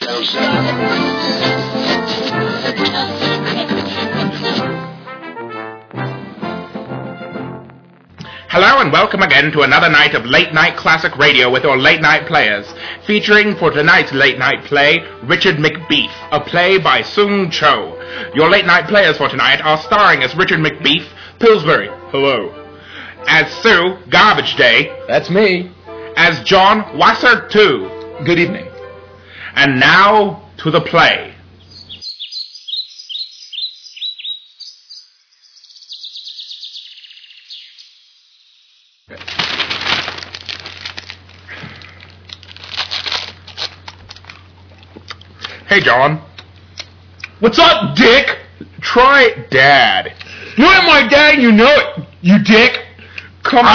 Hello and welcome again to another night of Late Night Classic Radio with your Late Night Players, featuring for tonight's Late Night play, Richard McBeef, a play by Sung Cho. Your Late Night Players for tonight are starring as Richard McBeef, Pillsbury, hello. As Sue, Garbage Day. That's me. As John Wasser, too. Good evening. And now to the play. Hey, John. What's up, Dick? Try Dad. You ain't my dad, you know it, you dick. Come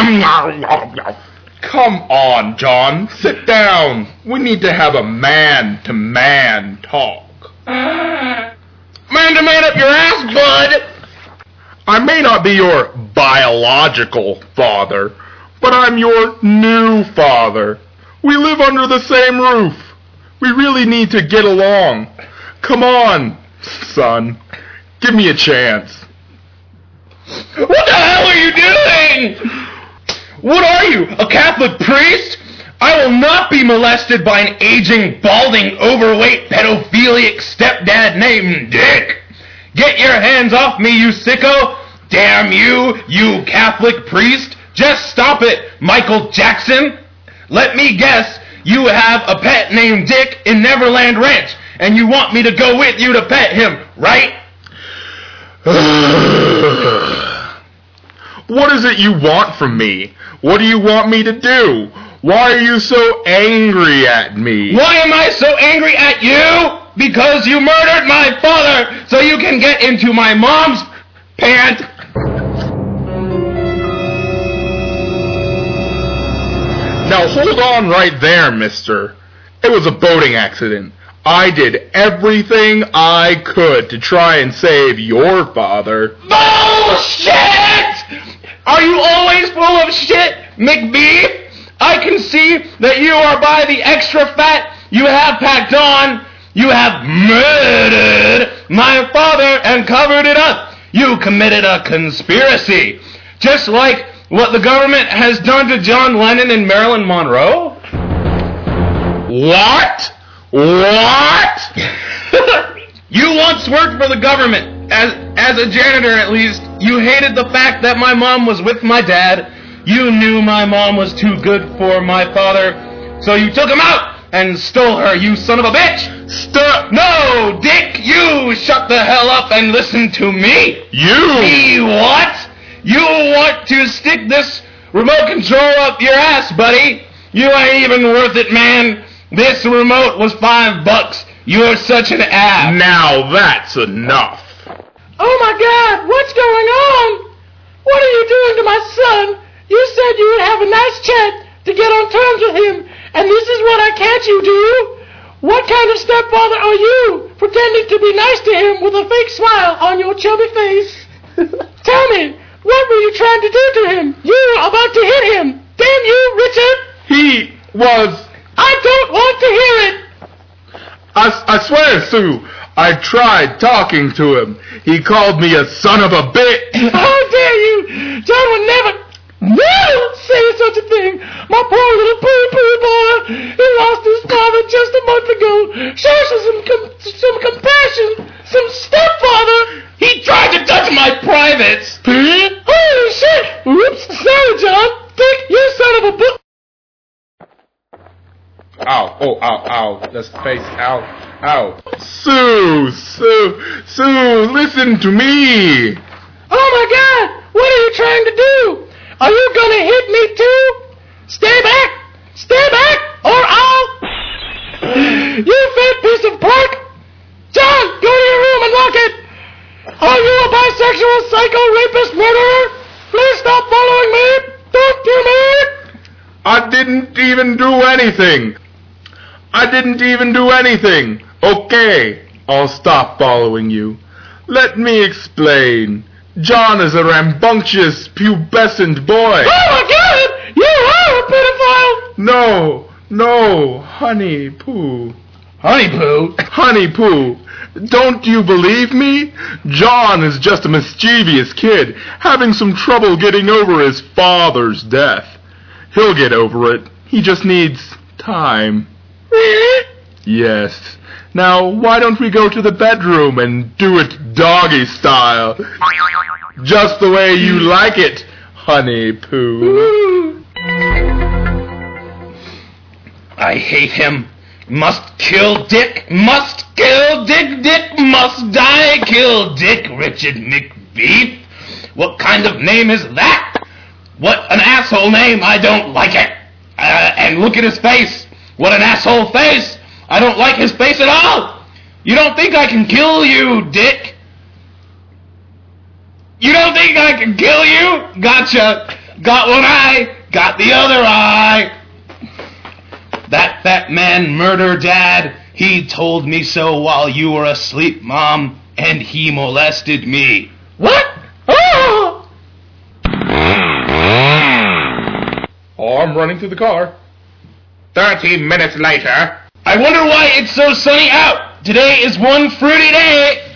on, John. Sit down. We need to have a man-to-man talk. Man-to-man up your ass, bud. I may not be your biological father, but I'm your new father. We live under the same roof. We really need to get along. Come on, son. Give me a chance. What the hell are you doing? What are you, a Catholic priest? I will not be molested by an aging, balding, overweight, pedophilic stepdad named Dick. Get your hands off me, you sicko. Damn you, you Catholic priest. Just stop it, Michael Jackson. Let me guess, you have a pet named Dick in Neverland Ranch, and you want me to go with you to pet him, right? What is it you want from me? What do you want me to do? Why are you so angry at me? Why am I so angry at you? Because you murdered my father so you can get into my mom's pant. Now hold on right there, mister. It was a boating accident. I did everything I could to try and save your father. Bullshit! Are you always full of shit, McBeef? I can see that you are by the extra fat you have packed on. You have murdered my father and covered it up. You committed a conspiracy. Just like what the government has done to John Lennon and Marilyn Monroe. What? What? You once worked for the government, as a janitor at least. You hated the fact that my mom was with my dad. You knew my mom was too good for my father, so you took him out and stole her, you son of a bitch! Stop! No, Dick, you shut the hell up and listen to me! You! Me what? You want to stick this remote control up your ass, buddy? You ain't even worth it, man. This remote was $5. You're such an ass. Now that's enough. Oh my God, what's going on? What are you doing to my son? You said you would have a nice chat to get on terms with him, and this is what I catch you do? What kind of stepfather are you, pretending to be nice to him with a fake smile on your chubby face? Tell me, what were you trying to do to him? You were about to hit him. Damn you, Richard. He was... I don't want to hear it. I swear, Sue, I tried talking to him. He called me a son of a bitch. How dare you? John would never say such a thing. My poor little poo-poo boy, he lost his father just a month ago. Show some compassion, some stepfather. He tried to touch my privates. Holy shit. Oops, sorry, John. Dick, you son of a bitch. Ow, oh, ow, that's the face, ow. Sue, listen to me. Oh my God, what are you trying to do? Are you gonna hit me too? Stay back, or I'll... You fat piece of pork. John, go to your room and lock it. Are you a bisexual psycho rapist murderer? Please stop following me. Don't do me. I didn't even do anything. Okay, I'll stop following you. Let me explain. John is a rambunctious, pubescent boy. Oh my God! You are a pedophile! No, honey, poo. Honey Poo? Honey Poo, don't you believe me? John is just a mischievous kid, having some trouble getting over his father's death. He'll get over it. He just needs time. Really? Yes. Now, why don't we go to the bedroom and do it doggy style? Just the way you like it, Honey Poo. I hate him. Must kill Dick. Must kill Dick. Dick must die. Kill Dick. Richard McBeef. What kind of name is that? What an asshole name. I don't like it. And look at his face. What an asshole face. I don't like his face at all. You don't think I can kill you, Dick? You don't think I can kill you? Gotcha. Got one eye. Got the other eye. That fat man murdered Dad. He told me so while you were asleep, Mom, and he molested me. What? Oh! Oh, I'm running to the car. 30 minutes later. I wonder why it's so sunny out. Today is one fruity day.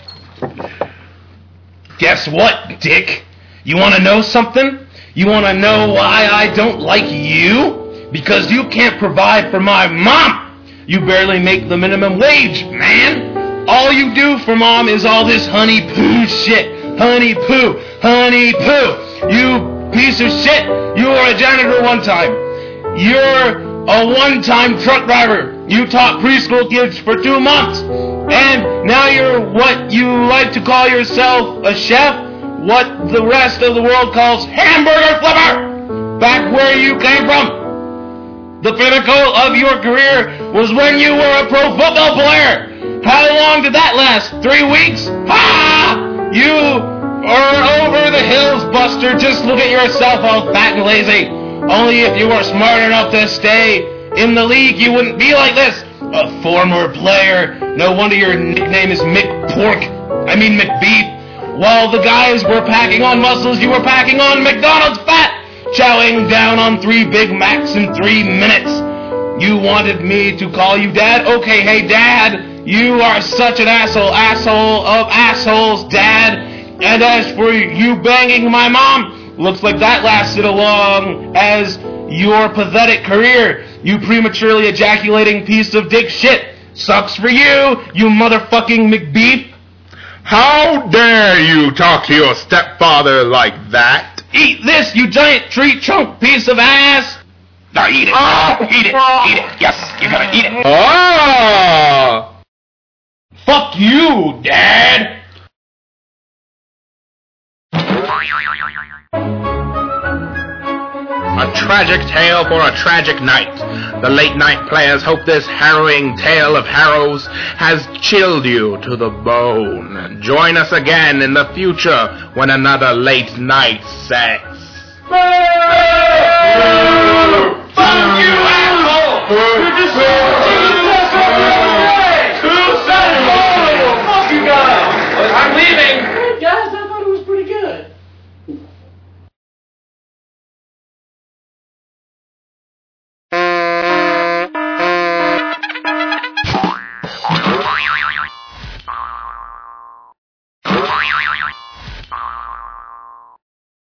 Guess what, Dick? You want to know something? You want to know why I don't like you? Because you can't provide for my mom. You barely make the minimum wage, man. All you do for Mom is all this Honey Poo shit. Honey Poo. Honey Poo. You piece of shit. You were a janitor one time. You're a one-time truck driver. You taught preschool kids for 2 months. And now you're what you like to call yourself, a chef. What the rest of the world calls hamburger flipper. Back where you came from. The pinnacle of your career was when you were a pro football player. How long did that last? 3 weeks? Ha! You are over the hills, Buster. Just look at yourself, all fat and lazy. Only if you were smart enough to stay in the league, you wouldn't be like this. A former player. No wonder your nickname is McBeef. While the guys were packing on muscles, you were packing on McDonald's fat. Chowing down on 3 Big Macs in 3 minutes. You wanted me to call you Dad? Okay, hey, Dad. You are such an asshole of assholes, Dad. And as for you banging my mom, looks like that lasted as long as your pathetic career. You prematurely ejaculating piece of dick shit. Sucks for you, you motherfucking McBeef. How dare you talk to your stepfather like that? Eat this, you giant tree trunk piece of ass! Now eat it. Eat it. Eat it. Yes, you gotta eat it. Ah! Fuck you, Dad! A tragic tale for a tragic night. The late night players hope this harrowing tale of harrows has chilled you to the bone. Join us again in the future when another late night sex. Fuck you, asshole! You're just